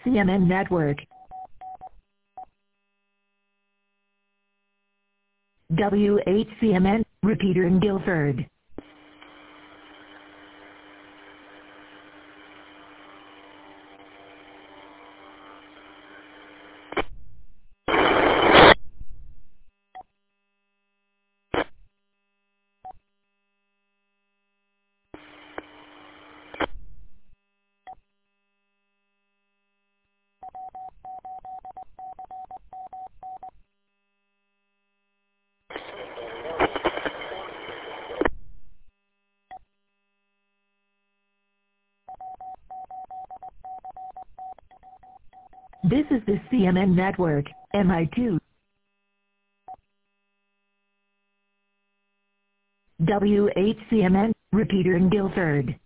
CNN Network. WHCMN, repeater in Guilford. This is the CNN Network, MI2. WHCMN, repeater in Guilford.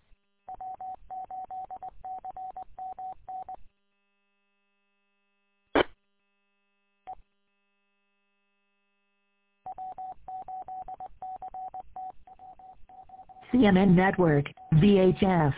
CNN Network, VHF.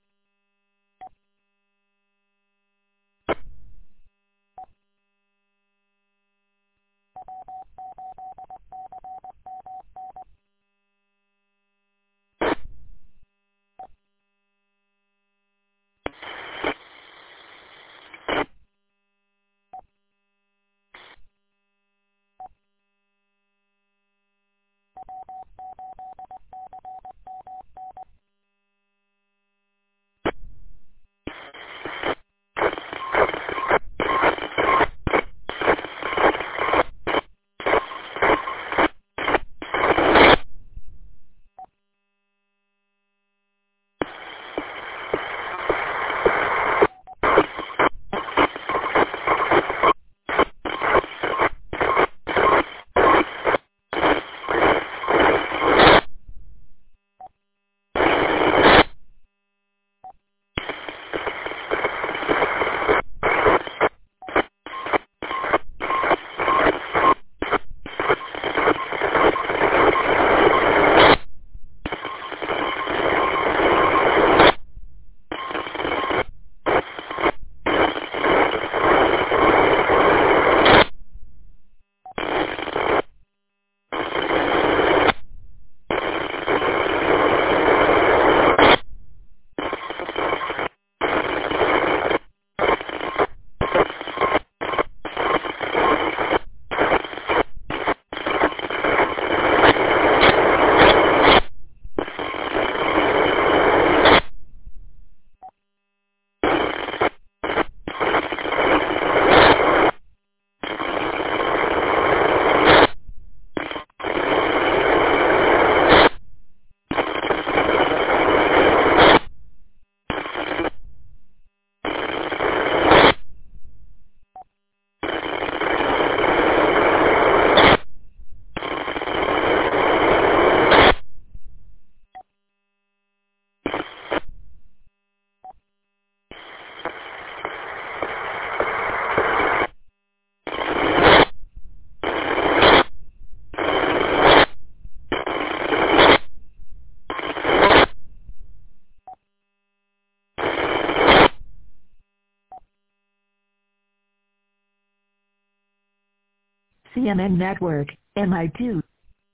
CNN Network, MI2.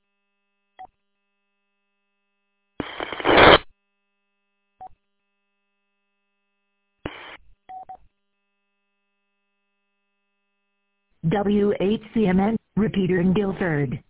WHCMN, repeater in Guilford.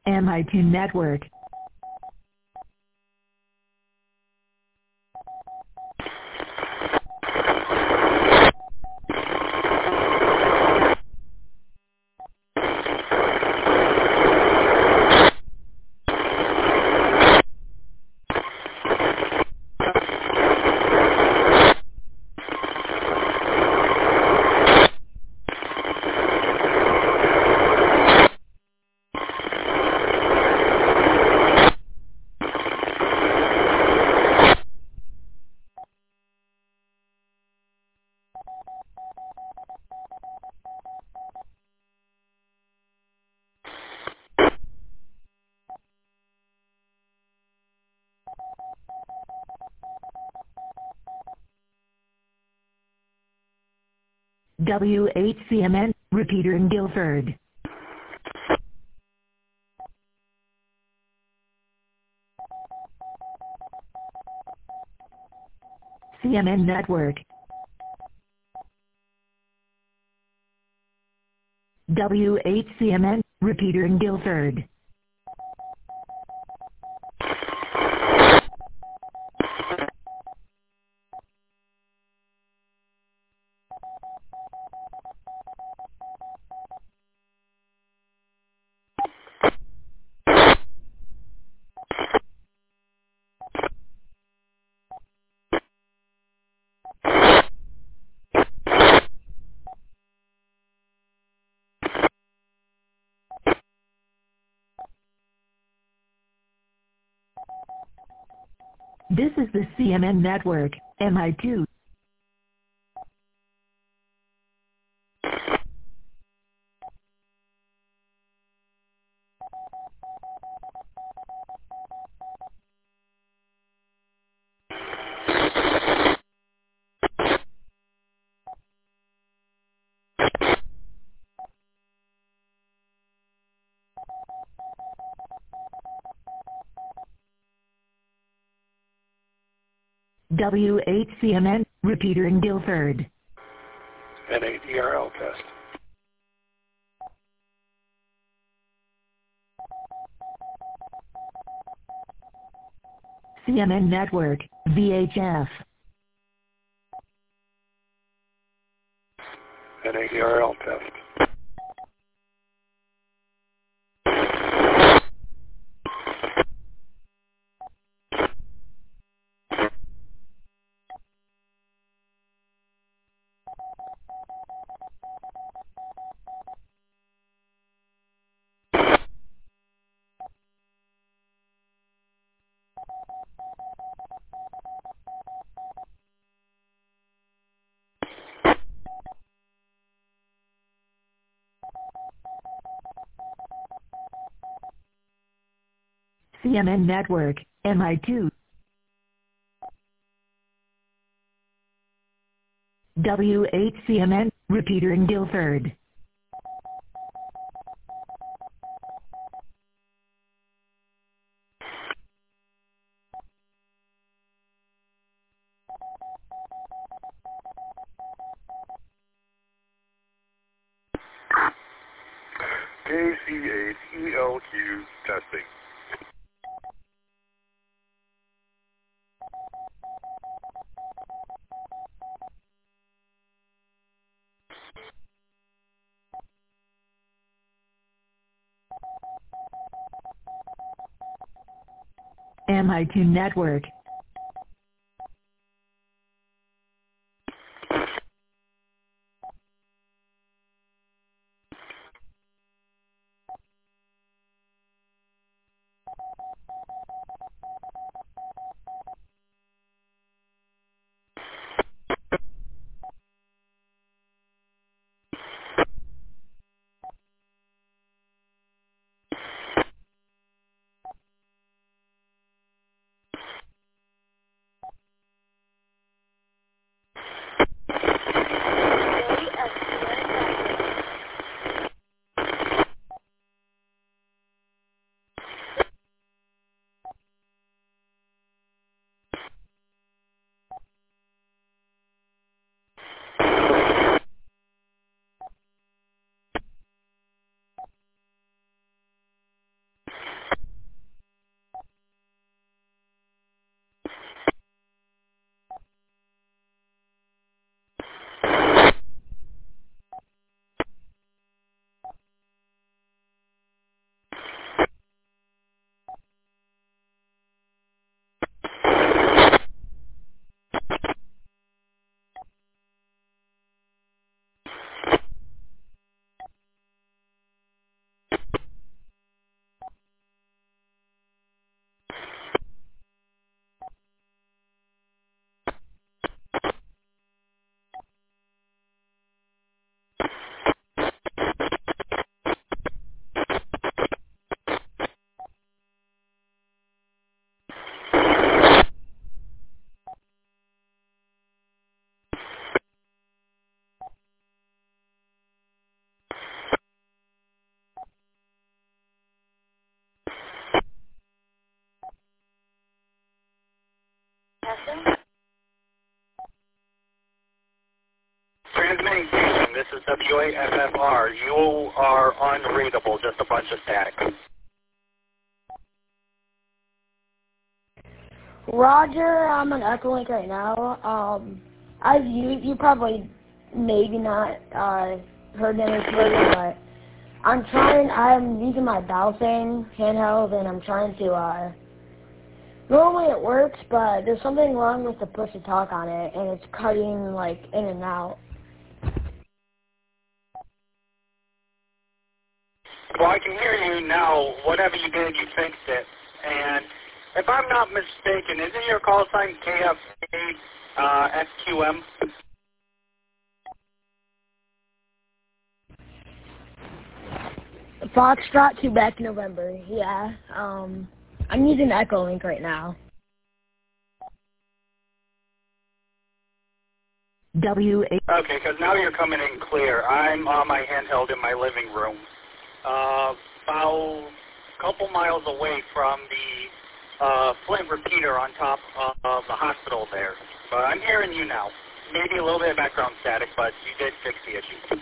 MI2 Network. WHCMN, repeater in Guilford. CMN Network. WHCMN, repeater in Guilford. This is the CMN Network, MI2. WHCMN, repeater in Guilford. NADRL test. CMN Network, VHF. NADRL test. CMN Network, MI2. WHCMN, repeater in Guilford. KC8ELQ testing. MI2 Network. this is WAFFR. You are unreadable, just a bunch of static. Roger, I'm on Echolink right now. You probably maybe not heard any further, but I'm using my Baofeng handheld, and I'm trying to, normally it works, but there's something wrong with the push-to-talk on it, and it's cutting, like, in and out. Well, I can hear you now. Whatever you did, you fixed it. And if I'm not mistaken, isn't your call sign KFA SQM? Foxtrot to back November, yeah. I'm using Echolink right now. WA. Okay, because now you're coming in clear. I'm on my handheld in my living room, about a couple miles away from the Flint repeater on top of the hospital there. But I'm hearing you now. Maybe a little bit of background static, but you did fix the issue.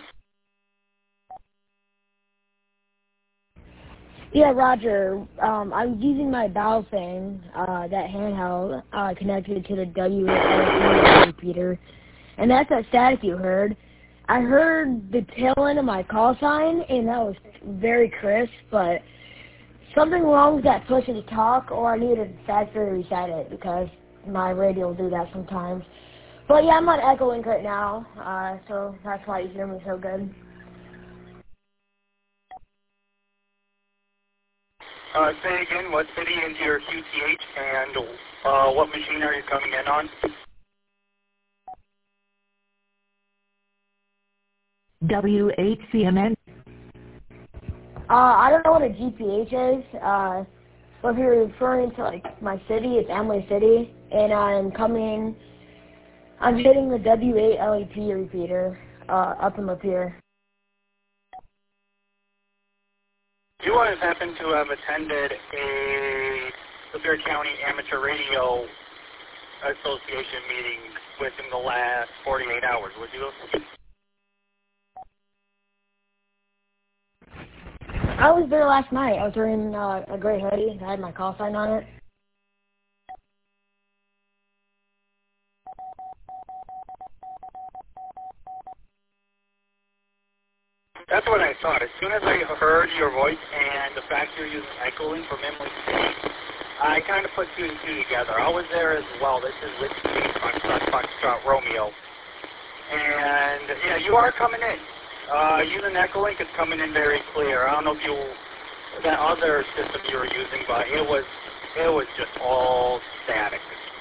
Yeah, Roger. I'm using my Baofeng, that handheld, connected to the WASD repeater, and that's that static you heard. I heard the tail end of my call sign, and that was very crisp, but something wrong with that push-to-talk, or I need to factory reset it, because my radio will do that sometimes. But yeah, I'm on Echolink right now, so that's why you hear me so good. Say again, what city into your QTH, and what machine are you coming in on? WHCMN. I don't know what a GPH is, but if you're referring to, like, my city, it's Amway City, and I'm hitting the W8LEP repeater, up in Lapeer. You guys happen to have attended a Lapeer County Amateur Radio Association meeting within the last 48 hours, would you? I was there last night. I was wearing a gray hoodie. I had my call sign on it. That's what I thought. As soon as I heard your voice and the fact you're using Echolink from Emily City, I kind of put two and two together. I was there as well. This is Whiskey Foxtrot Romeo. And, yeah, you are coming in. Using Echolink is coming in very clear. I don't know if that other system you were using, but it was just all static.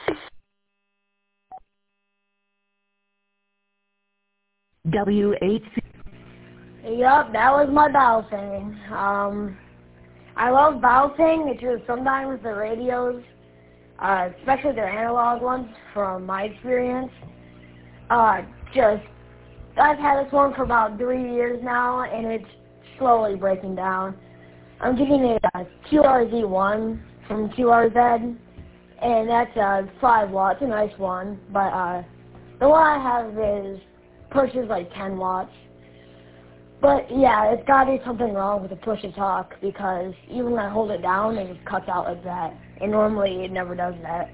WHC. Yup, that was my Baofeng. I love Baofeng. It's just sometimes the radios, especially their analog ones, from my experience, I've had this one for about 3 years now, and it's slowly breaking down. I'm getting a QRZ1 from QRZ, and that's 5 watts, a nice one, but the one I have pushes like 10 watts. But yeah, it's got to be something wrong with the push-to-talk, because even when I hold it down, it just cuts out like that, and normally it never does that.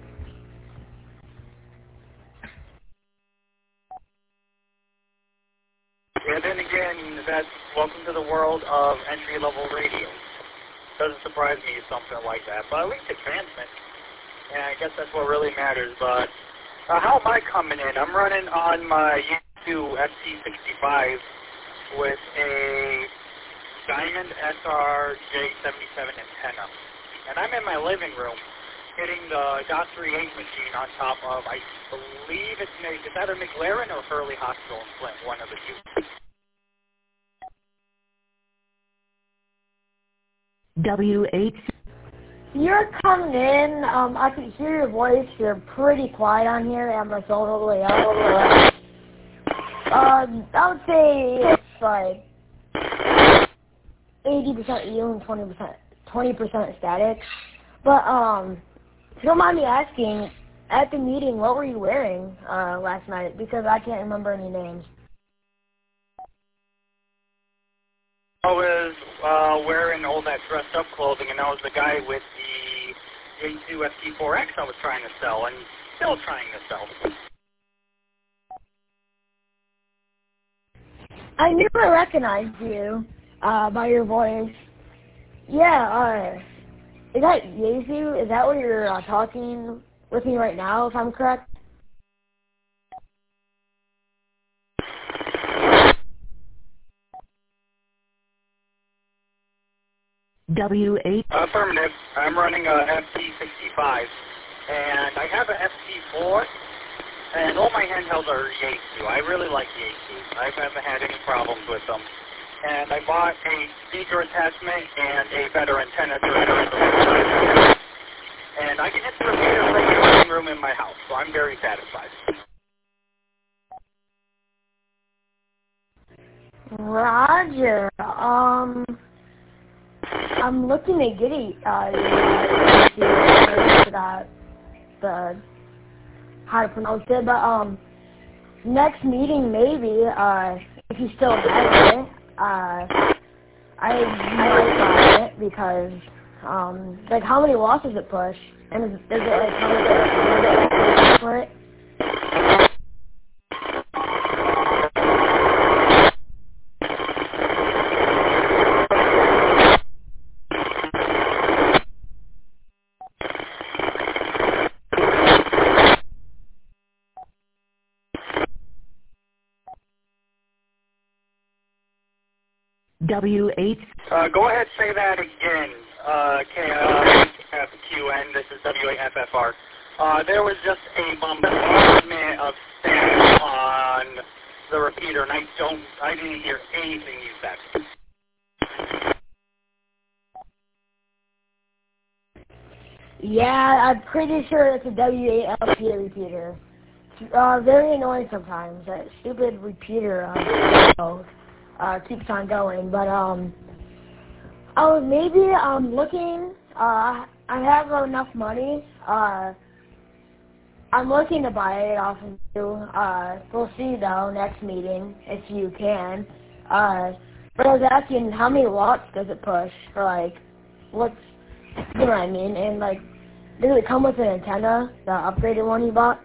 And then again, that's welcome to the world of entry-level radio. Doesn't surprise me something like that, but at least advancement. And I guess that's what really matters. But how am I coming in? I'm running on my U2 FT65 with a Diamond SRJ77 antenna. And I'm in my living room hitting the DOT38 machine on top of, I believe it's either McLaren or Hurley Hospital in Flint, one of the two. WH. You're coming in. I can hear your voice. You're pretty quiet on here. I have my phone all the way up. I would say it's like 80% you and 20% static. But if you don't mind me asking, at the meeting, what were you wearing last night? Because I can't remember any names. I was wearing all that dressed-up clothing, and that was the guy with the J2 FT4X I was trying to sell, and still trying to sell. I knew I recognized you by your voice. Yeah, is that Yezu? Is that what you're talking with me right now, if I'm correct? W8. Affirmative. I'm running a FT65, and I have a FT4, and all my handhelds are Yaesu. I really like Yaesu. I haven't had any problems with them. And I bought a speaker attachment and a better antenna to it. And I can hit the repeater from the living room in my house, so I'm very satisfied. Roger. I'm looking to get how to pronounce it, but next meeting maybe, if you still have it, I might buy it because like how many watts does it push? And is it like how much for it? W8. Go ahead, say that again. KFQN, this is W8FFR. There was just a bombardment of spam on the repeater, and I didn't hear anything you said. Yeah, I'm pretty sure it's a W8LP repeater. Very annoying sometimes. That stupid repeater keeps on going, but maybe I'm looking. I have enough money. I'm looking to buy it off of you. We'll see though next meeting if you can. But I was asking how many watts does it push for like what's you know what I mean? And like does it come with an antenna, the upgraded one you bought?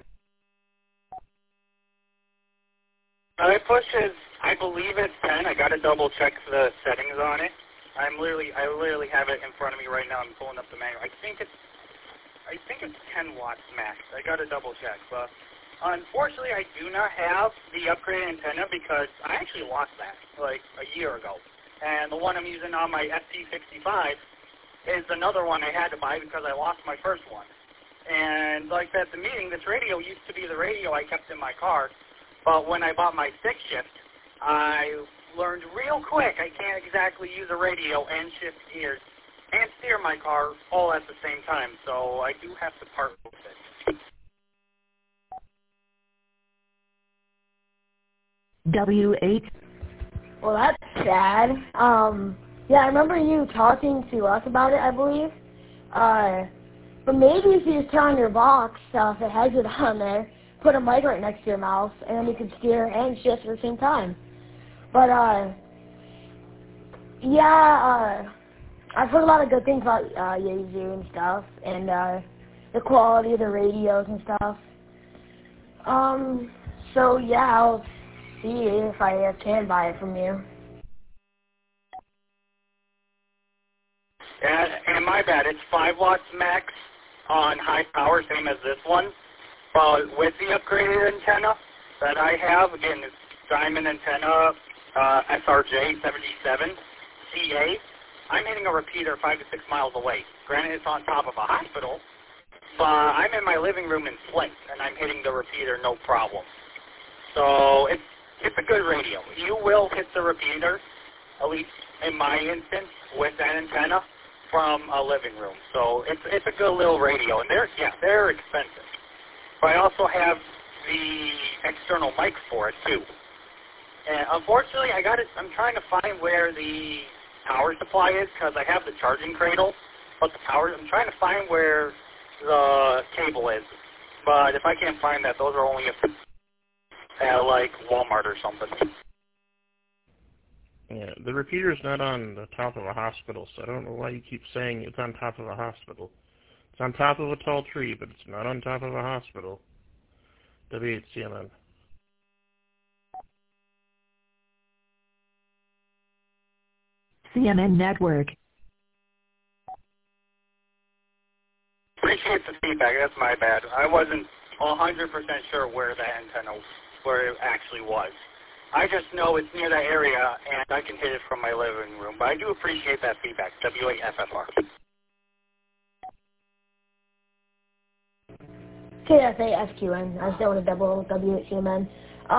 It pushes, I believe it's 10. I gotta double check the settings on it. I literally have it in front of me right now. I'm pulling up the manual. I think it's 10 watts max. I gotta double check, but unfortunately I do not have the upgraded antenna because I actually lost that like a year ago. And the one I'm using on my FT65 is another one I had to buy because I lost my first one. And like at the meeting, this radio used to be the radio I kept in my car. But when I bought my stick shift, I learned real quick I can't exactly use a radio and shift gears and steer my car all at the same time. So I do have to part with it. W8. Well, that's sad. Yeah, I remember you talking to us about it, I believe. But maybe if you just turn on your box, if it has it on there, put a mic right next to your mouth, and then you can steer and shift at the same time. But, yeah, I've heard a lot of good things about Yaesu and stuff, and the quality of the radios and stuff. So, yeah, I'll see if I can buy it from you. And my bad, it's 5 watts max on high power, same as this one. But with the upgraded antenna that I have, again, it's Diamond Antenna SRJ77 CA. I'm hitting a repeater 5 to 6 miles away. Granted, it's on top of a hospital, but I'm in my living room in Flint, and I'm hitting the repeater no problem. So it's a good radio. You will hit the repeater, at least in my instance, with that antenna from a living room. So it's a good little radio, and they're expensive. But I also have the external mic for it too. And unfortunately, I'm trying to find where the power supply is because I have the charging cradle, but I'm trying to find where the cable is. But if I can't find that, those are only at like Walmart or something. Yeah, the repeater's not on the top of a hospital, so I don't know why you keep saying it's on top of a hospital. It's on top of a tall tree, but it's not on top of a hospital. WHCMN. CNN Network. Appreciate the feedback. That's my bad. I wasn't 100% sure where the antenna, where it actually was. I just know it's near that area, and I can hit it from my living room. But I do appreciate that feedback. WAFFR. KSAFQN. I still want to double WHCMN.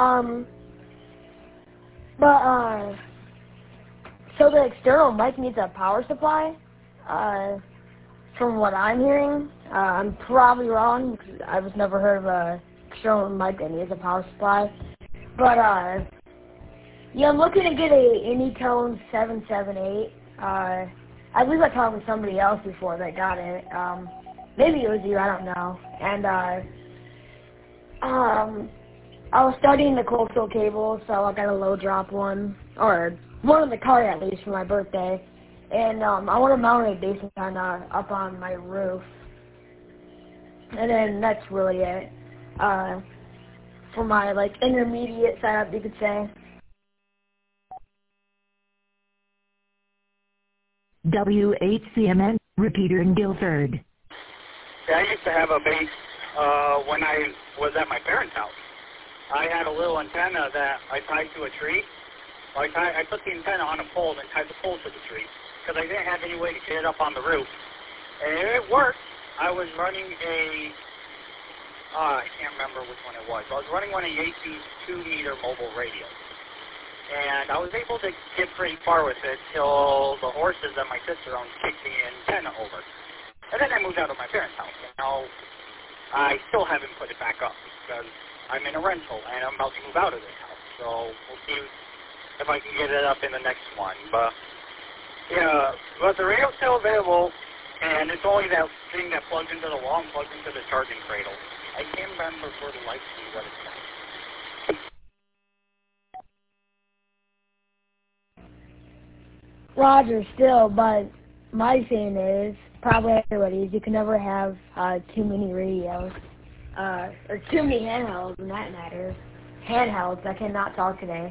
So the external mic needs a power supply. From what I'm hearing, I'm probably wrong because I was never heard of a external mic that needs a power supply. But yeah, I'm looking to get a Anytone 778. I believe I talked with somebody else before that got it. Maybe it was you, I don't know. And I was studying the coaxial cable, so I got a low drop one, or one in the car at least for my birthday. And I want to mount a base antenna up on my roof. And then that's really it. For my intermediate setup, you could say. WHCMN repeater in Guilford. Yeah, I used to have a base when I was at my parents' house. I had a little antenna that I tied to a tree. I put the antenna on a pole and tied the pole to the tree because I didn't have any way to get it up on the roof. And it worked. I was running I can't remember which one it was. I was running one of Yates' 2-meter mobile radios. And I was able to get pretty far with it till the horses that my sister owns kicked the antenna over. And then I moved out of my parents' house. And now I still haven't put it back up because I'm in a rental and I'm about to move out of this house. So we'll see if I can get it up in the next one. But yeah, but the radio's still available, and it's only that thing that plugs into the wall and plugs into the charging cradle. I can't remember for the life of me what it's called. Roger, still, but my thing is, probably everybody's, you can never have too many radios, or too many handhelds, in that matter. Handhelds, I cannot talk today.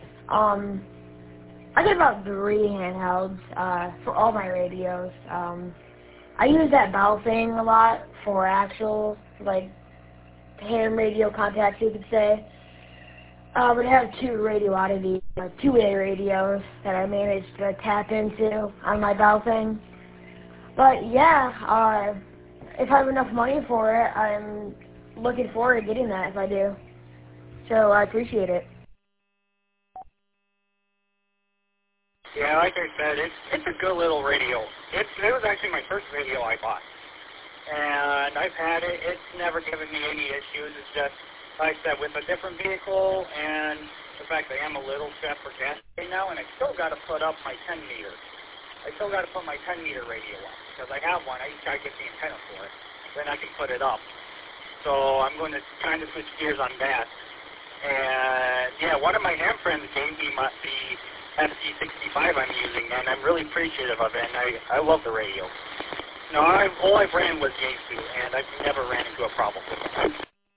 I get about 3 handhelds for all my radios. I use that bow thing a lot for actual, ham radio contacts, you could say. But I have 2 Radio Oddity, 2-way radios that I managed to tap into on my bow thing. But yeah, if I have enough money for it, I'm looking forward to getting that if I do. So I appreciate it. Yeah, like I said, it's a good little radio. It was actually my first radio I bought. And I've had it. It's never given me any issues. It's just, like I said, with a different vehicle and the fact that I am a little strapped for gas right now, and I still got to put up my 10-meter. I still got to put my 10-meter radio up because I have one. I just got to get the antenna for it. Then I can put it up. So I'm going to kind of switch gears on that. And yeah, one of my ham friends gave me the FT65 I'm using, and I'm really appreciative of it, and I love the radio. No, all I've ran was Yaesu, and I've never ran into a problem with it.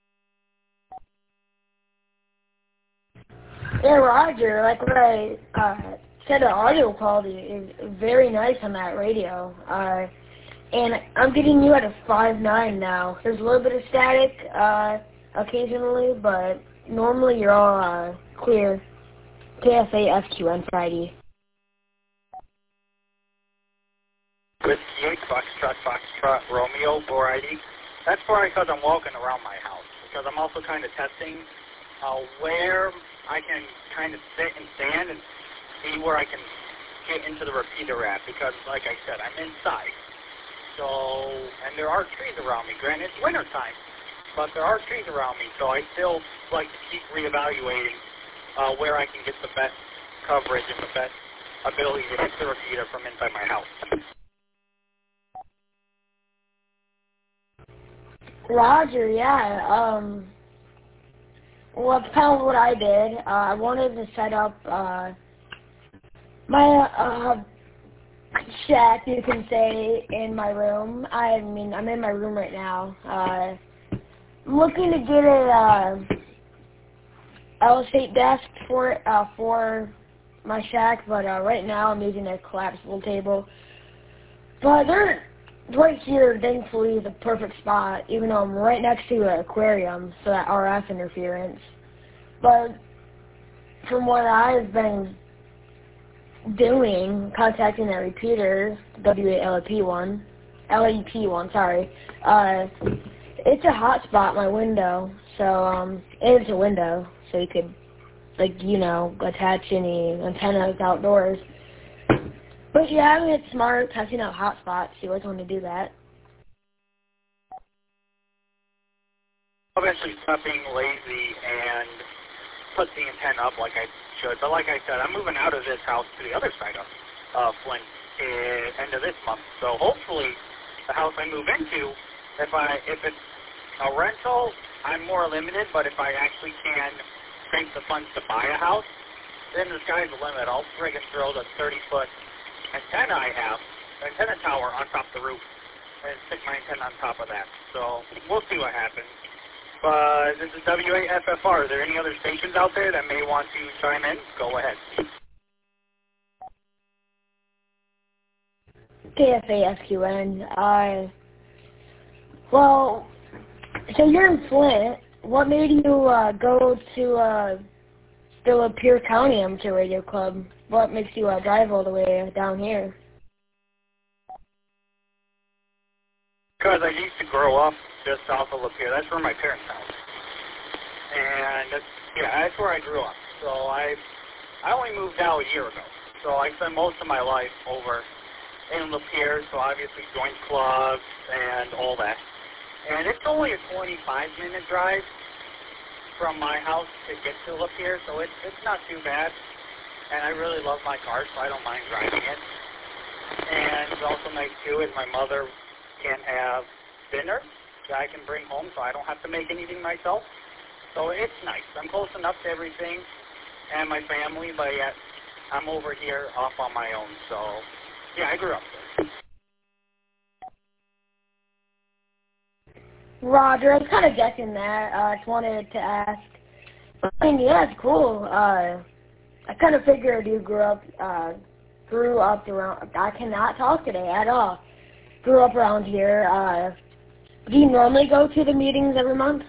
Yeah, Roger, like what I said, the audio quality is very nice on that radio. And I'm getting you at a 5.9 now. There's a little bit of static occasionally, but normally you're all clear. KSAFQN Friday. With Yates, Foxtrot, Romeo, 4ID. That's probably because I'm walking around my house, because I'm also kind of testing where I can kind of sit and stand and see where I can get into the repeater at, because like I said, I'm inside. So, and there are trees around me. Granted, it's winter time, but there are trees around me, so I still like to keep reevaluating where I can get the best coverage and the best ability to hit the repeater from inside my house. Roger, yeah. Well, that's kind of what I did. I wanted to set up My shack, you can say, in my room. I mean, I'm in my room right now. I'm looking to get a L-shaped desk for my shack, but right now I'm using a collapsible table. But they're right here, thankfully, the perfect spot, even though I'm right next to an aquarium, so that RF interference. But from what I've been doing, contacting that repeater, WALEP one, sorry, it's a hotspot, my window, so, it's a window, so you could, like, you know, attach any antennas outdoors. But yeah, I mean, it's smart, testing out hotspots, you always want to do that. Eventually stop being lazy and put the antenna up like I should. But like I said, I'm moving out of this house to the other side of Flint end of this month. So hopefully the house I move into, if it's a rental, I'm more limited. But if I actually can scrape the funds to buy a house, then the sky's the limit. I'll friggin' throw the 30-foot antenna I have, the antenna tower on top of the roof, and stick my antenna on top of that. So we'll see what happens. But this is WAFFR. Are there any other stations out there that may want to chime in? Go ahead. KFASQN. Well, so you're in Flint. What made you go to the Lapeer County Amateur Radio Club? What makes you drive all the way down here? Because I used to grow up just south of Lapeer. That's where my parents' house. And that's where I grew up. So I only moved out a year ago. So I spent most of my life over in Lapeer. So obviously joined clubs and all that. And it's only a 25-minute drive from my house to get to Lapeer. So it's not too bad. And I really love my car, so I don't mind driving it. And it's also nice too is my mother can have dinner that I can bring home, so I don't have to make anything myself. So it's nice. I'm close enough to everything and my family, but yet I'm over here off on my own. So yeah, I grew up there. Roger, I was kind of guessing that. I just wanted to ask. I mean, yeah, it's cool. I kind of figured you grew up around. I cannot talk today at all. Grew up around here. Do you normally go to the meetings every month?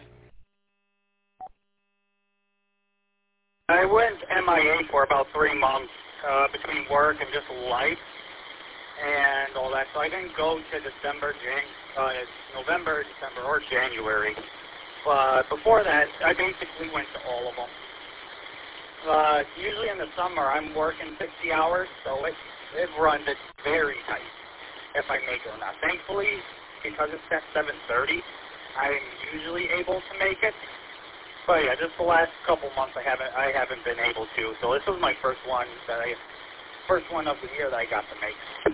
I went MIA for about 3 months between work and just life and all that. So I didn't go to November, December, or January. But before that, I basically went to all of them. Usually in the summer, I'm working 60 hours, so it runs it very tight if I make it or not. Thankfully, because it's at 7:30, I'm usually able to make it. But yeah, just the last couple months I haven't been able to. So this was my first one of the year that I got to make.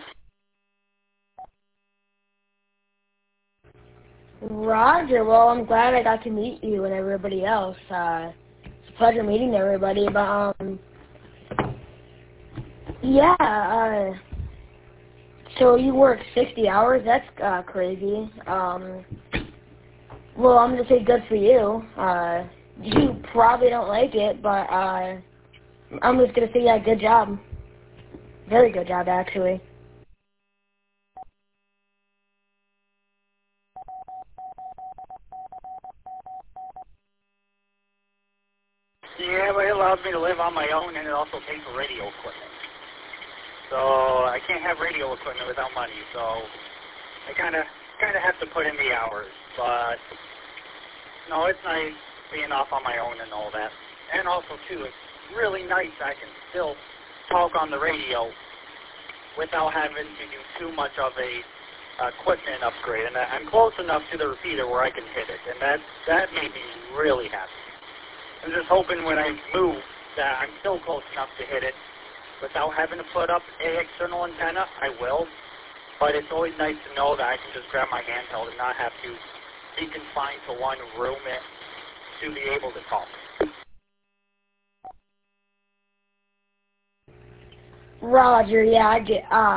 Roger. Well, I'm glad I got to meet you and everybody else. It's a pleasure meeting everybody. But yeah. So you work 60 hours? That's crazy. Well, I'm gonna say good for you. You probably don't like it, but I'm just gonna say yeah, good job. Very good job, actually. Yeah, but it allows me to live on my own, and it also pays for radio equipment. So I can't have radio equipment without money. So I kind of have to put in the hours. But no, it's nice being off on my own and all that. And also too, it's really nice I can still talk on the radio without having to do too much of a equipment upgrade. And I'm close enough to the repeater where I can hit it, and that made me really happy. I'm just hoping when I move that I'm still close enough to hit it without having to put up an external antenna. I will, but it's always nice to know that I can just grab my handheld and not have to be confined to one room to be able to talk. Roger, yeah, I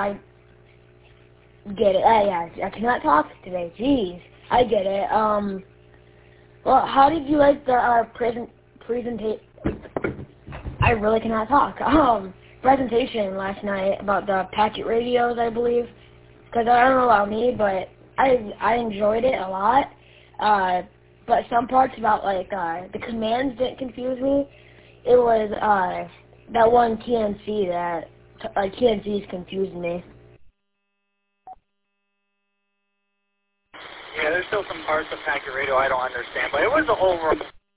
get it. Yeah, I cannot talk today. Jeez, I get it. Well, how did you like the presentation? I really cannot talk. Presentation last night about the packet radios, I believe. Because I don't know about me, but I enjoyed it a lot. But some parts about like the commands didn't confuse me. It was that one TNC that TNC's confused me. Yeah, there's still some parts of packet radio I don't understand, but it was the overall.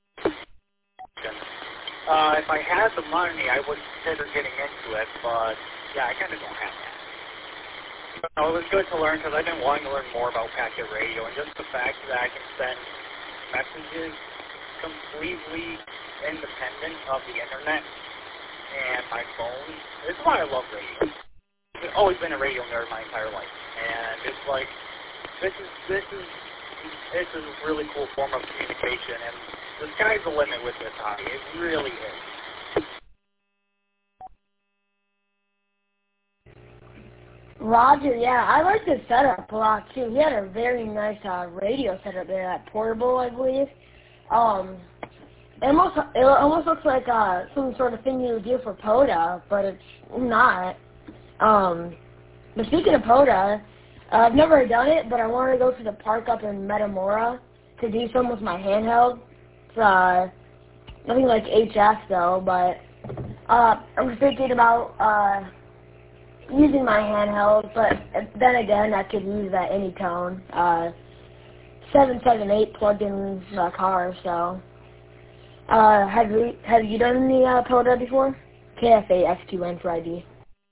If I had the money, I would consider getting into it, but yeah, I kind of don't have that. So it was good to learn because I've been wanting to learn more about packet radio, and just the fact that I can send messages completely independent of the internet and my phone. This is why I love radio. I've always been a radio nerd my entire life, and it's like this is a really cool form of communication, and the sky's the limit with this hobby. It really is. Roger, yeah, I like his setup a lot too. He had a very nice radio setup there, that portable, I believe. It almost looks like some sort of thing you would do for POTA, but it's not. But speaking of POTA, I've never done it, but I wanted to go to the park up in Metamora to do some with my handheld. It's nothing like HF though, but I'm thinking about using my handheld, but then again, I could use that Anytone 778 plugged in the car. So, have you done the POTA before? KFA X2N for ID.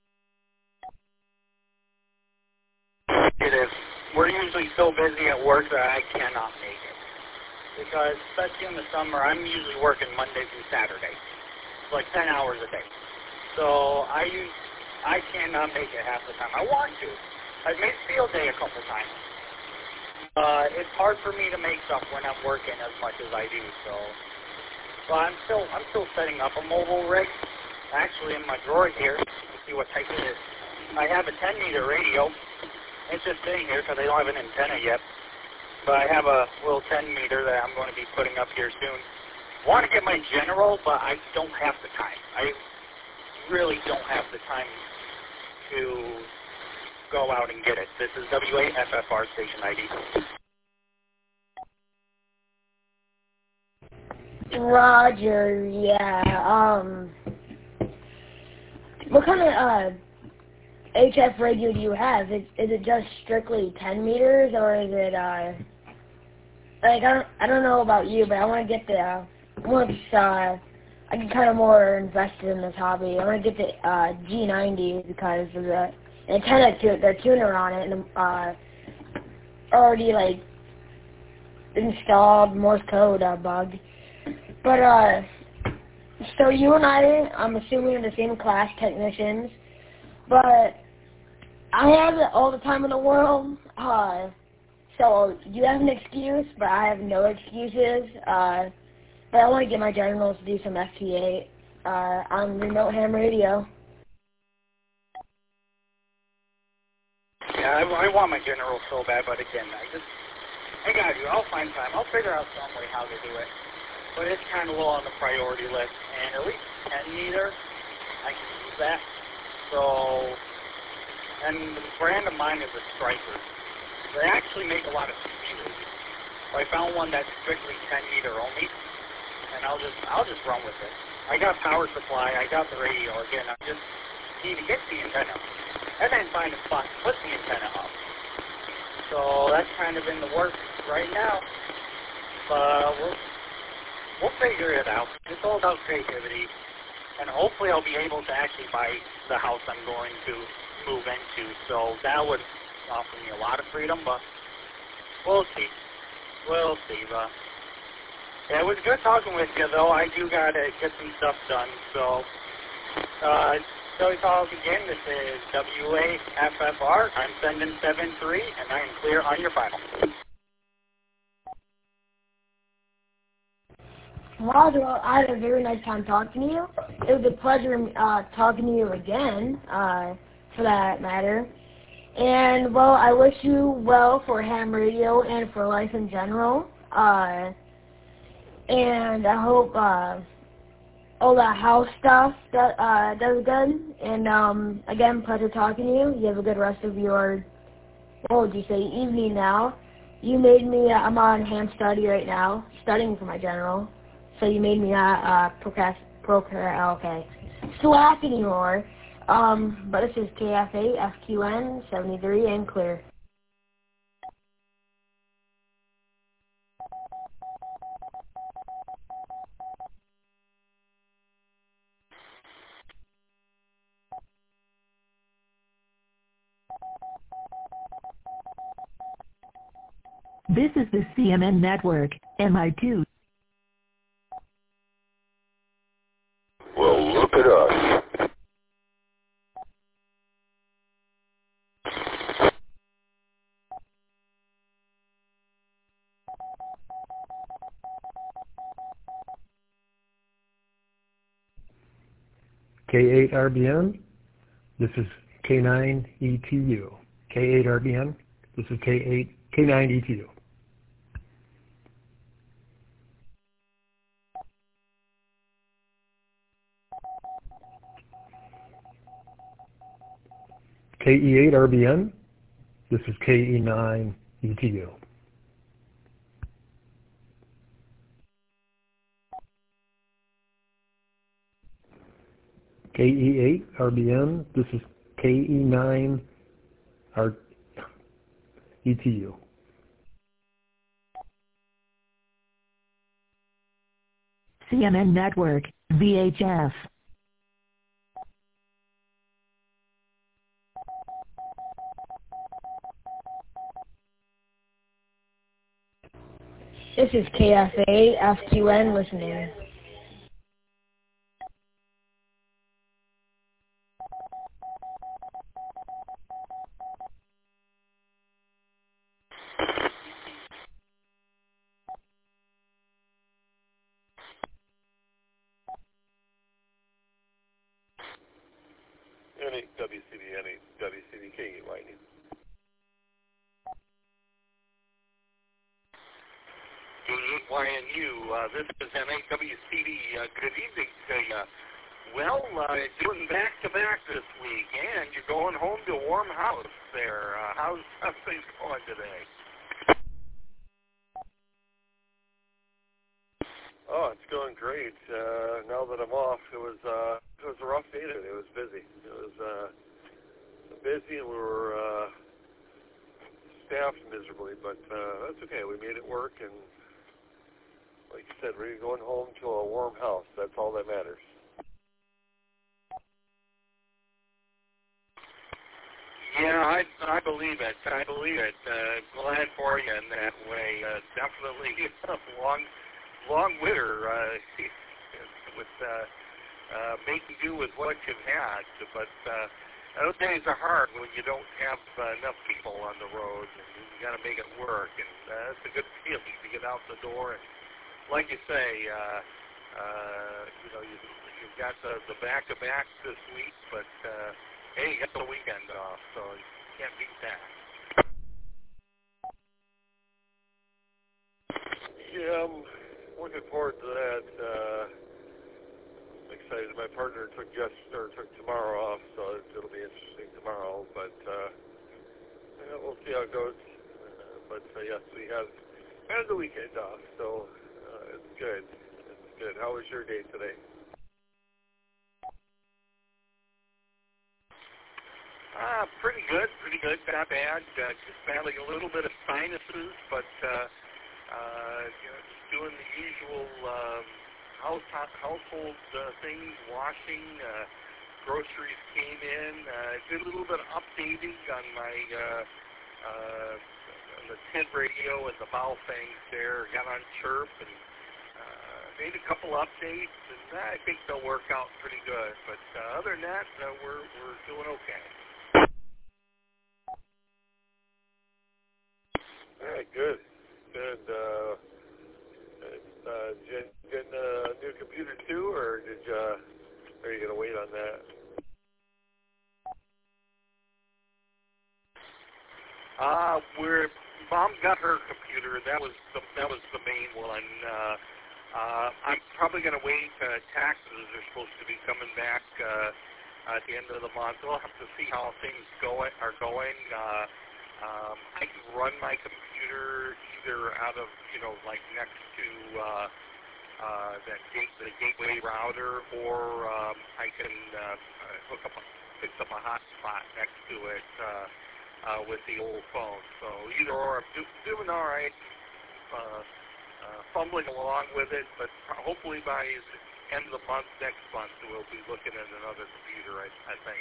It is. We're usually so busy at work that I cannot make it. Because, especially in the summer, I'm usually working Monday through Saturday. It's like 10 hours a day. So I cannot make it half the time. I want to. I've made field day a couple times. It's hard for me to make stuff when I'm working as much as I do. So, but I'm still setting up a mobile rig. Actually, in my drawer here, you can see what type it is. I have a 10-meter radio. It's just sitting here because I don't have an antenna yet. But I have a little 10-meter that I'm going to be putting up here soon. I want to get my general, but I don't have the time. I really don't have the time to go out and get it. This is WAFFR station ID. Roger, yeah. What kind of HF radio do you have? Is it just strictly 10 meters, or is it like I don't know about you, but I want to get the once I get kind of more invested in this hobby. I want to get the G90 because of the antenna the tuner on it, and already like installed Morse code bug. But so you and I'm assuming are the same class, technicians, but I have all the time in the world. So you have an excuse, but I have no excuses. But I want to get my generals to do some FT8 on remote ham radio. Yeah, I want my general so bad, but again, I got you. I'll find time. I'll figure out some way how to do it. But it's kind of low on the priority list, and at least 10 meter, I can use that. So, and the brand of mine is a Striker. They actually make a lot of speakers. So I found one that's strictly 10 meter only, and I'll just run with it. I got power supply, I got the radio. Again, I just need to get the antenna, and then find a spot to put the antenna up. So that's kind of in the works right now. But we'll figure it out. It's all about creativity, and hopefully I'll be able to actually buy the house I'm going to move into. So that would offer me a lot of freedom, but we'll see. We'll see. But yeah, it was good talking with you, though. I do gotta get some stuff done. So, so we call again. This is WAFFR. I'm sending 7-3, and I am clear on your final. Roger, I had a very nice time talking to you. It was a pleasure talking to you again, for that matter. And, well, I wish you well for ham radio and for life in general. And I hope all that house stuff does good. And, again, pleasure talking to you. You have a good rest of your, what would you say, evening now. You made me, I'm on ham study right now, studying for my general. So you made me not slack anymore. But this is KFA FQN 73 and clear. This is the CNN Network, MI2. Well, look at us. K8RBN, this is K9ETU. K8RBN, this is K9ETU. KE8RBN, this is KE9ETU. KE8RBN, this is KE9ETU. CNN Network, VHF. This is KFA FQN listening. WCDK lightning. YNU, this is NAWCD. Good evening to you. Well, doing back-to-back this week, and you're going home to a warm house there. How's things going today? Oh, it's going great. Now that I'm off, it was a rough day today. It was busy. It was busy, and we were staffed miserably, but that's okay. We made it work, and like you said, we're going home to a warm house. That's all that matters. Yeah, I believe it. I believe it. Glad for you in that way. Definitely a long winter with making do with what you've had. But those days are hard when you don't have enough people on the road, and you got to make it work. And it's a good feeling to get out the door. And like you say, you've got the back-to-back this week, but hey, you got the weekend off, so you can't beat that. Yeah, I'm looking forward to that. I'm excited. My partner took tomorrow off, so it'll be interesting tomorrow. But we'll see how it goes. But yes, we had the weekend off, so it's good. It's good. How was your day today? Pretty good, not bad. Just battling a little bit of sinuses, but just doing the usual household things, washing, groceries came in. Did a little bit of updating on my on the tent radio and the Baofengs there. Got on Chirp and made a couple updates, and I think they'll work out pretty good. But other than that, we're doing okay. All right, good. Getting on that? Where Mom got her computer, that was the main one. I'm probably going to wait. Taxes are supposed to be coming back at the end of the month. We'll have to see how things are going. I can run my computer either out of, like next to the gateway router, or I can fix up a hotspot next to it with the old phone. So either or, I'm doing all right, fumbling along with it, but hopefully by the end of the month, next month, we'll be looking at another computer, I think.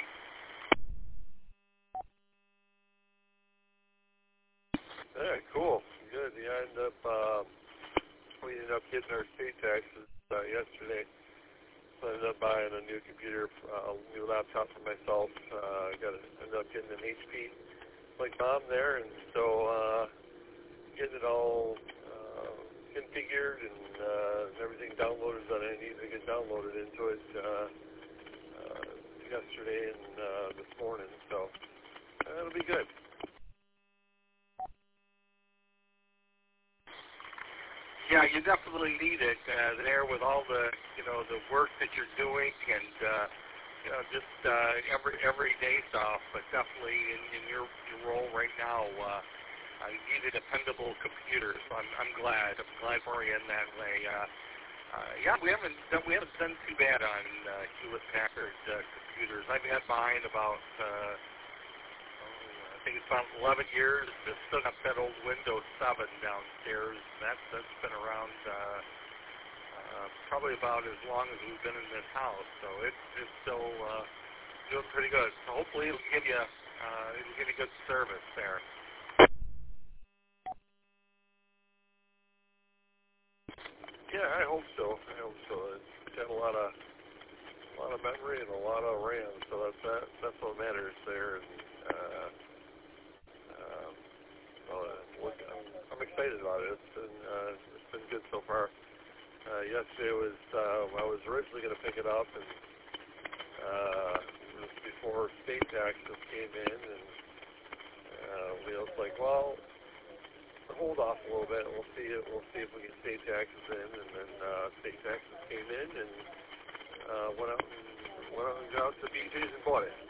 Yeah, cool. Good. We ended up getting our state taxes yesterday. So I ended up buying a new computer, a new laptop for myself. Ended up getting an HP like Mom there, and so getting it all configured and everything downloaded that I need to get downloaded into it yesterday and this morning. So it'll be good. Yeah, you definitely need it there with all the, the work that you're doing and, just every day stuff. But definitely in your role right now, you need a dependable computer. So I'm glad for you in that way. Yeah, we haven't done too bad on Hewlett Packard computers. I've had mine about. I think it's about 11 years. It's still got that old Windows 7 downstairs. That's been around probably about as long as we've been in this house. So it's still doing pretty good. So hopefully it'll give you good service there. Yeah, I hope so. It's got a lot of memory and a lot of RAM. So that's what matters there. And, I'm excited about it. It's been good so far. Yesterday was I was originally going to pick it up, and it was before state taxes came in, and we was like, well, hold off a little bit. We'll see if we get state taxes in, and then state taxes came in, and went out and got out to BJ's and bought it.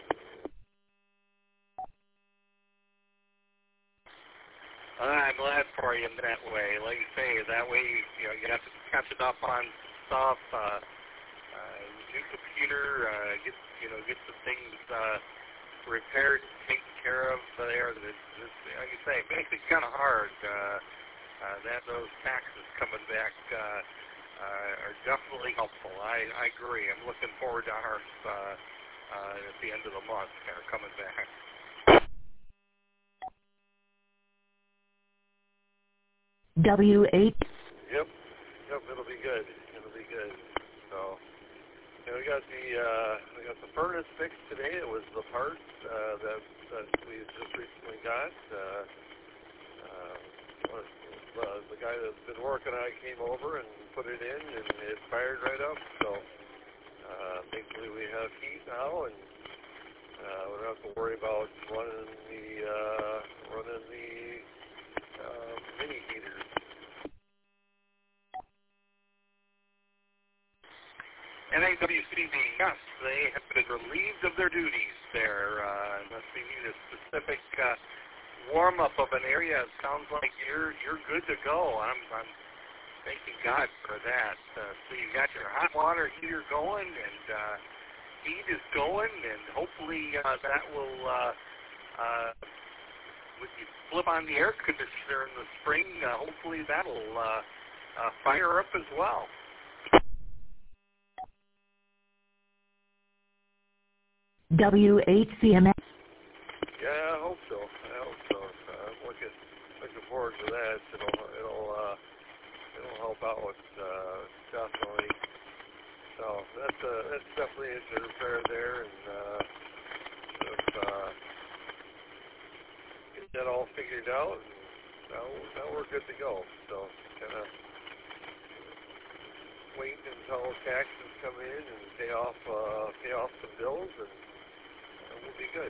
I'm glad for you in that way. Like you say, that way you have to catch it up on stuff. New computer, get some things repaired, taken care of there. Like you say, it makes it kind of hard. That those taxes coming back are definitely helpful. I agree. I'm looking forward to ours at the end of the month, kind of coming back. W8. Yep, it'll be good. So, we got the furnace fixed today. It was the part that we just recently got. The guy that's been working on it came over and put it in, and it fired right up. So, thankfully we have heat now, and we don't have to worry about running the mini heaters. NAWCB, yes, they have been relieved of their duties there. Unless they need a specific warm-up of an area, it sounds like you're good to go. I'm thanking God for that. So you got your hot water heater going, and heat is going, and hopefully that will, when you flip on the air conditioner in the spring, hopefully that'll fire up as well. W8CMS. Yeah, I hope so. I'm looking forward to that. It'll help out definitely. So that's definitely a repair there, and get that all figured out, and now we're good to go. So kind of wait until taxes come in and pay off some bills, and we'll be good.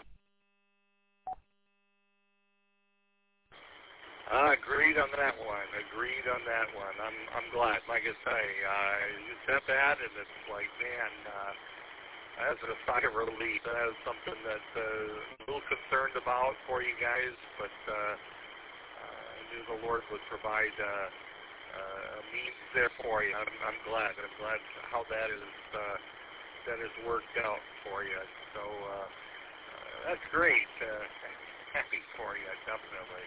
Agreed on that one. I'm glad. Like I say, you said that, and it's like, man, that's a sigh of relief. That is something that a little concerned about for you guys, but I knew the Lord would provide a means there for you. I'm glad. I'm glad how that is worked out for you. So that's great. Happy for you, definitely.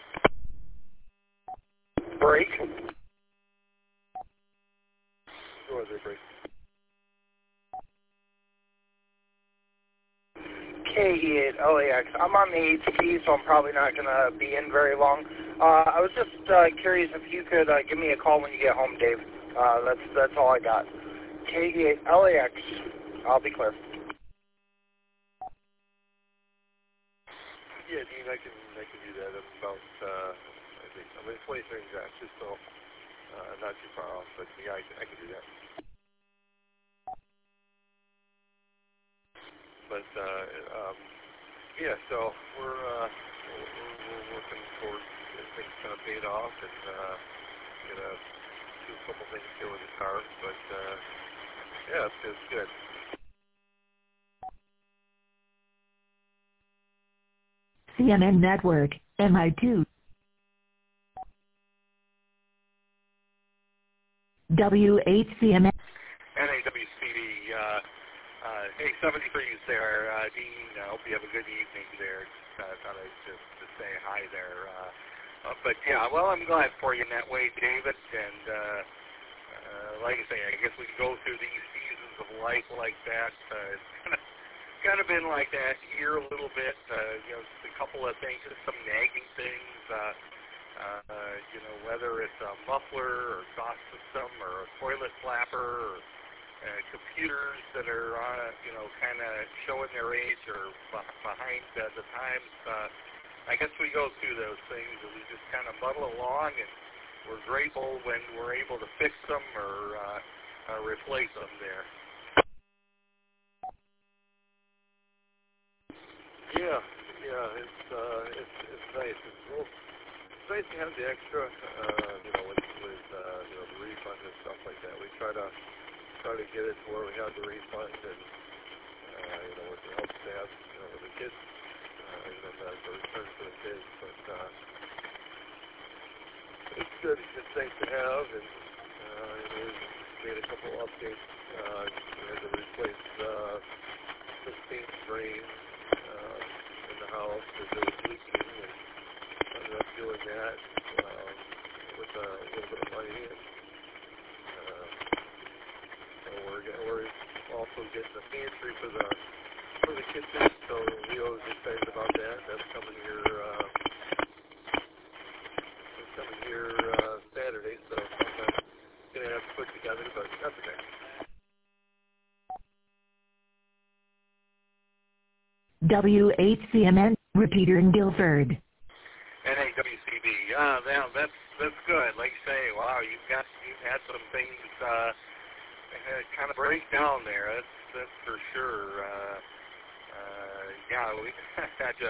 Break. Sure, they break. KE8LAX. I'm on the HT, so I'm probably not going to be in very long. I was just curious if you could give me a call when you get home, Dave. That's all I got. KE8LAX. I'll be clear. Yeah, Dean, I can do that. It's about I'm 23 exactly, so not too far off. But yeah, I can do that. But yeah, so we're working towards getting things kind of paid off and gonna do a couple things here with the car. But yeah, it's good. CNN Network, MI2. WHCMN. NAWCD, 73's there. Dean, I hope you have a good evening there. Thought I'd just to say hi there. But yeah, well, I'm glad for you in that way, David. And like I say, I guess we can go through these seasons of life like that. It's kind of been like that here a little bit. Just a couple of things, some nagging things. Whether it's a muffler or exhaust system or a toilet flapper or computers that are, kind of showing their age or behind the times. I guess we go through those things and we just kind of muddle along, and we're grateful when we're able to fix them or replace them there. Yeah, it's nice. It's nice to have the extra, with the refund and stuff like that. We try to get it to where we have the refund and with the help staff, with the kids, and then the return for the kids. But it's good. It's nice to have, and we made a couple updates. We had to replace 16 drains in the house because it was leaking, and ended up doing that with a little bit of money. And we're also getting the pantry for the kitchen, so Leo's excited about that. That's coming here Saturday, so I'm gonna have to put together, but that's okay. WHCMN, repeater in Guilford. NAWCB, that's good. Like you say, wow, you've had some things kind of break down there. That's for sure. We had to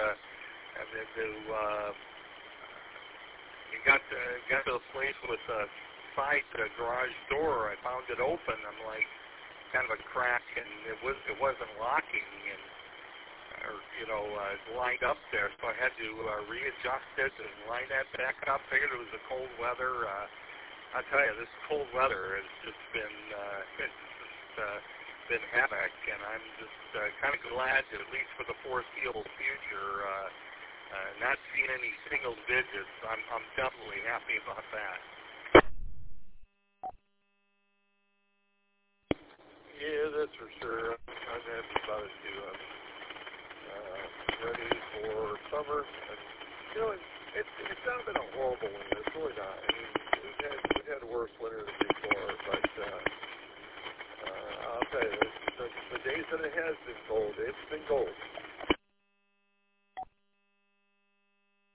got to a place with a side garage door. I found it open. I'm like kind of a crack, and it wasn't locking, and lined up there. So I had to readjust it and line that back up. Figured it was the cold weather. I tell you, this cold weather has just been been havoc, and I'm just kind of glad that at least for the foreseeable future, not seeing any single digits. I'm definitely happy about that. Yeah, that's for sure. I'm happy about it too. I'm ready for summer. And, it's not been a horrible winter. It's really not. I mean, we've had worse winter than before, but I'll tell you, the days that it has been cold, it's been cold.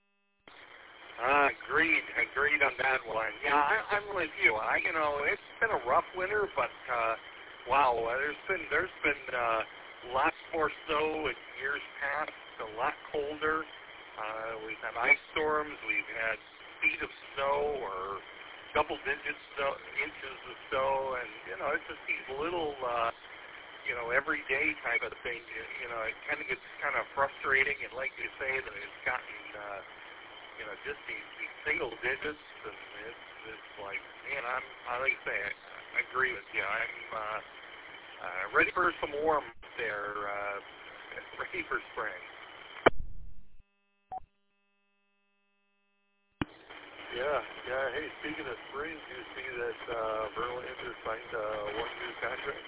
Agreed on that one. Yeah, I'm with you. It's been been a rough winter, but wow, there's been lots more snow in years past. A lot colder. We've had ice storms. We've had feet of snow or double-digit inches of snow, and it's just these little, everyday type of thing. It kind of gets kind of frustrating, and like you say, that it's gotten, just these single digits, and it's like, man, like I say, I agree with you. I'm ready for some warm there, ready for spring. Yeah. Hey, speaking of spring, do you see that Verlander signed a one-year contract?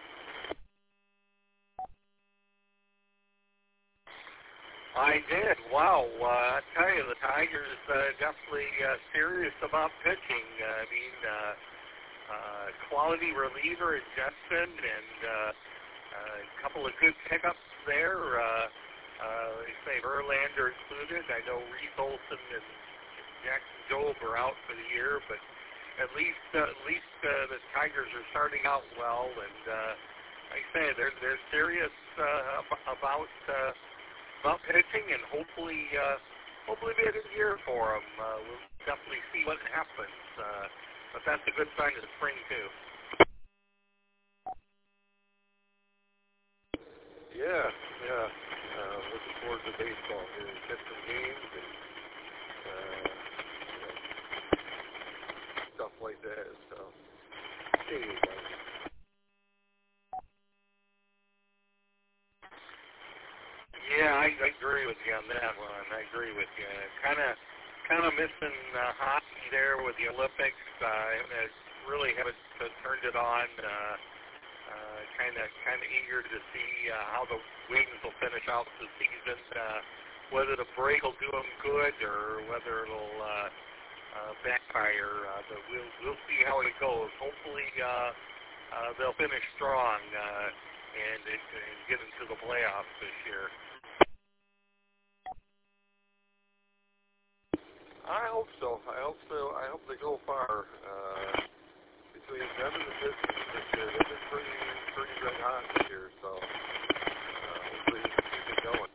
I did. Wow. I tell you, the Tigers definitely serious about pitching. I mean, quality reliever in Jetson and a couple of good pickups there. They say Verlander included. I know Reese Olson and Jackson Jobe are out for the year, but at least the Tigers are starting out well, and like I say, they're serious about pitching, and hopefully be a good year for them. We'll definitely see what happens, but that's a good sign of spring too. Yeah. Looking forward to baseball. Get some games and stuff like that. So, yeah, I agree with you on that one. I agree with you. Kind of missing hockey there with the Olympics. I really haven't turned it on. Kind of eager to see how the Wings will finish out the season. Whether the break will do them good or whether it'll backfire. But we'll see how it goes. Hopefully they'll finish strong and get into the playoffs this year. I hope so. I hope they go far. Between them and the Pistons this year, they've been pretty red hot this year. So hopefully we can keep it going.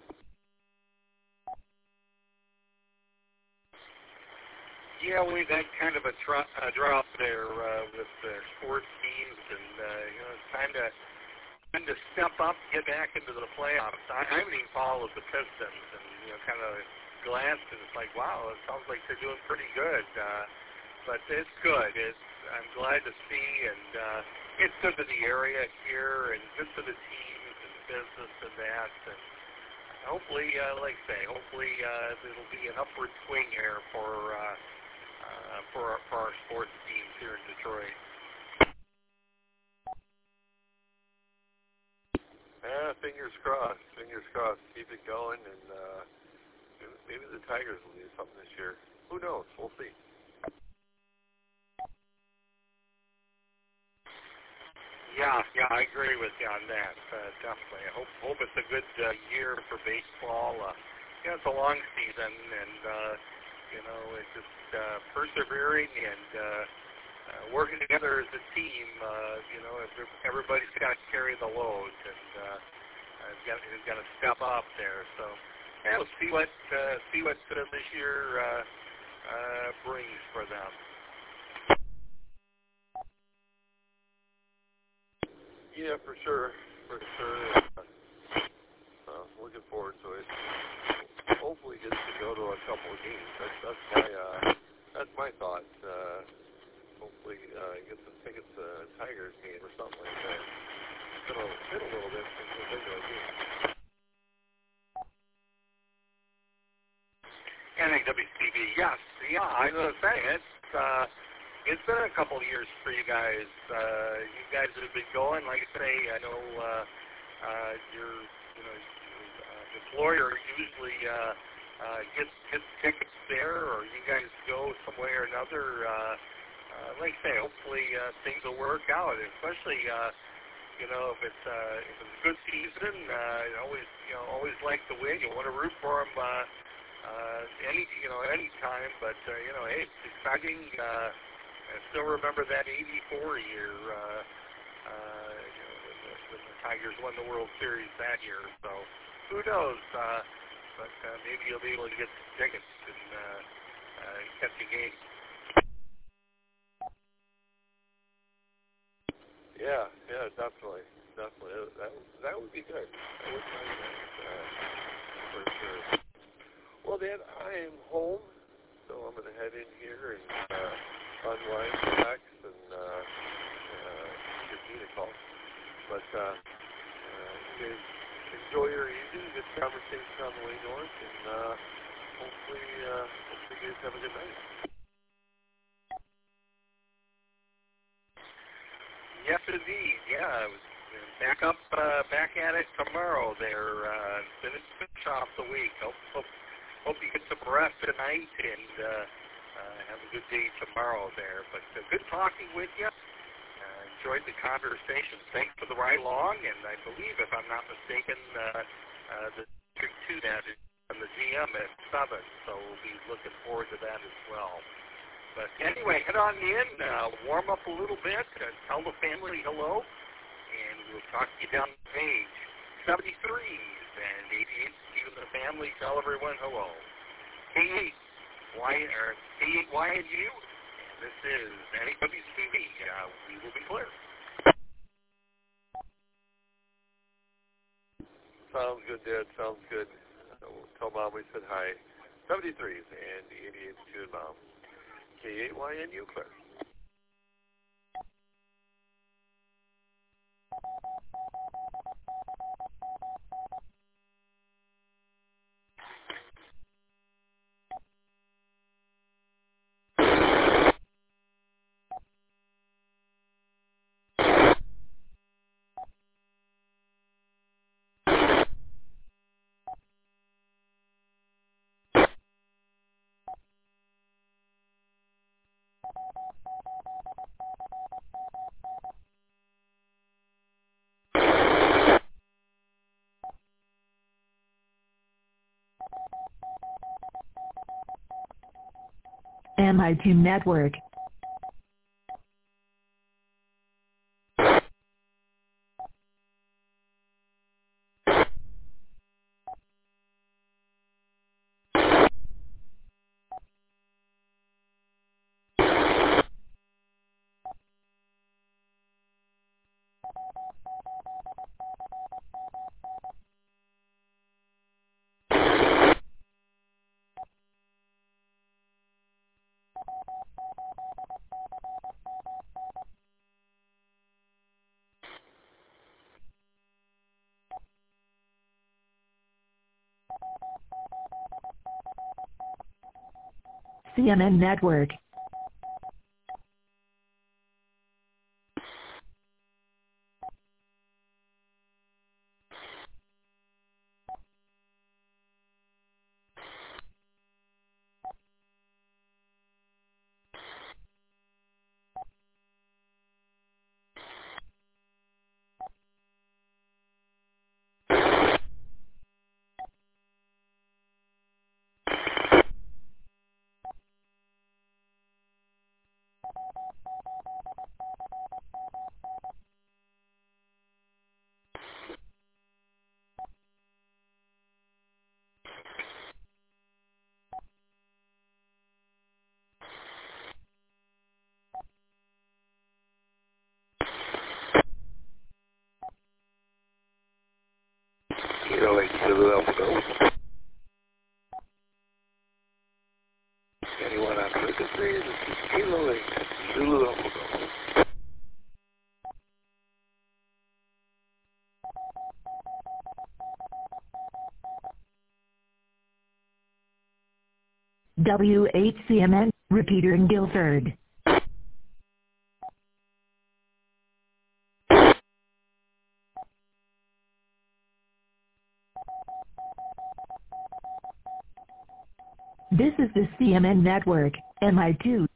Yeah, we've had kind of a drought there with the sports teams, and it's time to step up, get back into the playoffs. I haven't even followed the Pistons, and kind of glanced, and it's like, wow, it sounds like they're doing pretty good. But it's good. I'm glad to see, and it's good for the area here, and good for the teams and business and that. And hopefully, like I say, it'll be an upward swing here for our sports teams here in Detroit. Fingers crossed. Keep it going, and maybe the Tigers will do something this year. Who knows? We'll see. Yeah, I agree with you on that. Definitely. I hope it's a good year for baseball. It's a long season, and it's just persevering and working together as a team. Everybody's got to carry the load, and has got to step up there. So, yeah, we'll see what this year brings for them. Yeah, for sure. Looking forward to it. Hopefully, get to go to a couple of games. That's my thought. Hopefully, get some tickets to a Tigers game or something like that. It'll fit a little bit since we've been to a game. NAWCB, yes. Yeah, I was going to say, it's been a couple of years for you guys. You guys have been going. Like I say, I know your employer usually gets tickets there, or you guys go some way or another. Like I say, hopefully things will work out, especially if it's a good season. Always like to win. You want to root for them any time. But hey, it's exciting. I still remember that '84 year when the Tigers won the World Series that year. So who knows? But maybe you'll be able to get some tickets and catch a game. Yeah, definitely. That would be good. That would be nice, for sure. Well, Dan, I am home, so I'm going to head in here and unwind, relax, and give me a call. But enjoy your evening. Good conversation on the way north, and hopefully you guys have a good night. Yes, indeed. Yeah, I was back at it tomorrow. There, finish off the week. Hope you get some rest tonight and have a good day tomorrow there. But good talking with you. Enjoyed the conversation. Thanks for the ride along, and I believe, if I'm not mistaken, the District 2 that is on the GM at 7, so we'll be looking forward to that as well. But anyway, head on in, warm up a little bit, tell the family hello, and we'll talk to you down the page. 73s and 88s, even the family, tell everyone hello. K8YNU, and this is NAWTV. We will be clear. Sounds good, Dad. Sounds good. Tell Mom we said hi. 73s and 88s to Mom. K8YNU, Claire. MI2 Network. CNN Network. Kilo 8 Zulu Alpha Go. Anyone on frequency? This is Kilo 8 Zulu Alpha Go. W8CMN, repeater in Guilford. This is the CMN Network, MI2.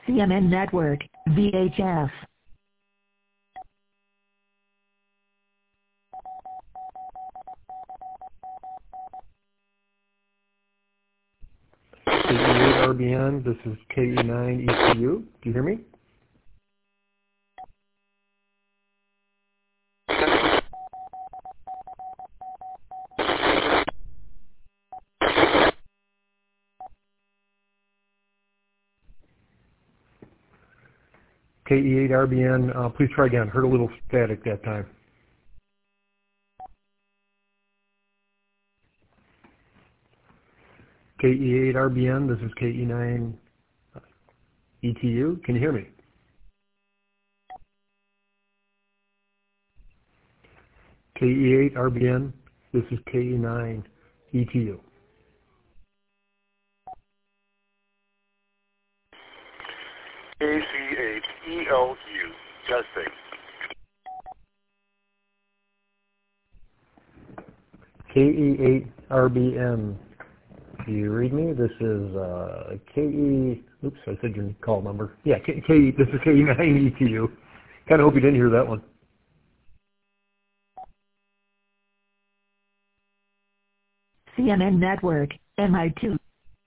CMN Network, VHF. KE8 RBN, this is KE9 ECU. Do you hear me? KE8 RBN, please try again. Heard a little static that time. KE8 RBN, this is KE9 ETU. Can you hear me? KE8 RBN, this is KE9 ETU. AC8ELU, testing. KE8 RBN. Do you read me? This is KE. Oops, I said your call number. Yeah, KE. This is KE9 ETU. Kind of hope you didn't hear that one. CMN Network, MI2.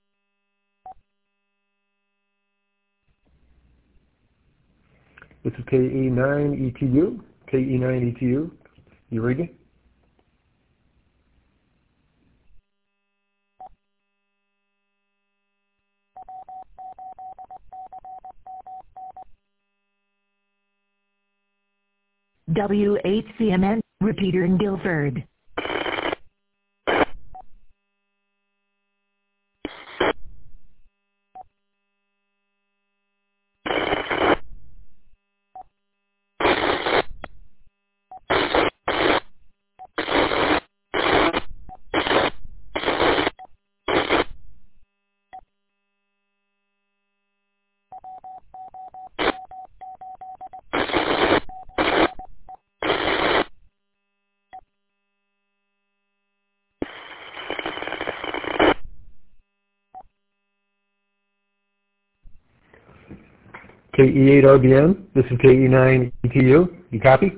This is KE9 ETU. KE9 ETU. You read me? W8CMN, repeater in Guilford. KE8 RBN, this is KE9 ETU. You copy?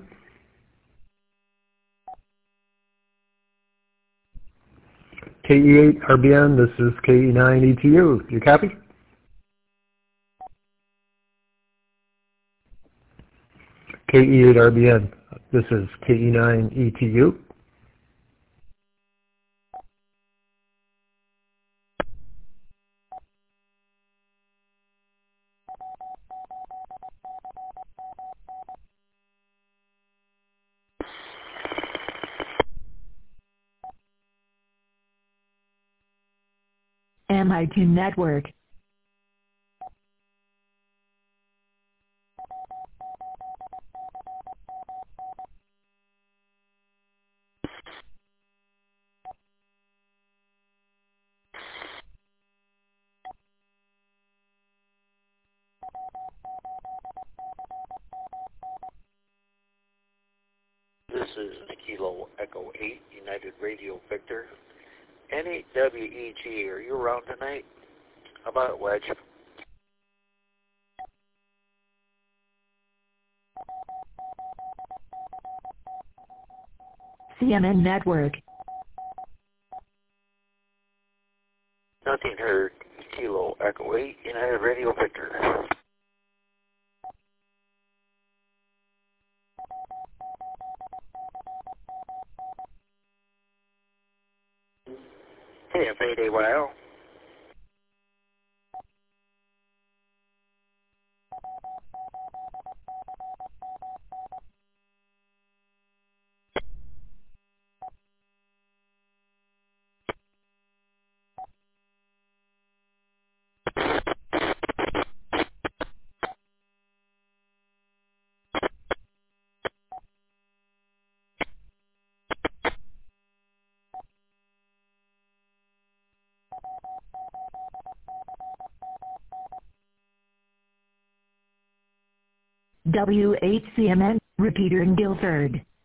KE8 RBN, this is KE9 ETU. You copy? KE8 RBN, this is KE9 ETU. MI2 Network. This is Kilo Echo 8, United Radio Victor. N8WEG, are you around tonight? How about it, Wedge? CMN Network. Nothing heard. Kilo Echo 8, United Radio Victor. KF8AYL. W8CMN, repeater in Guilford.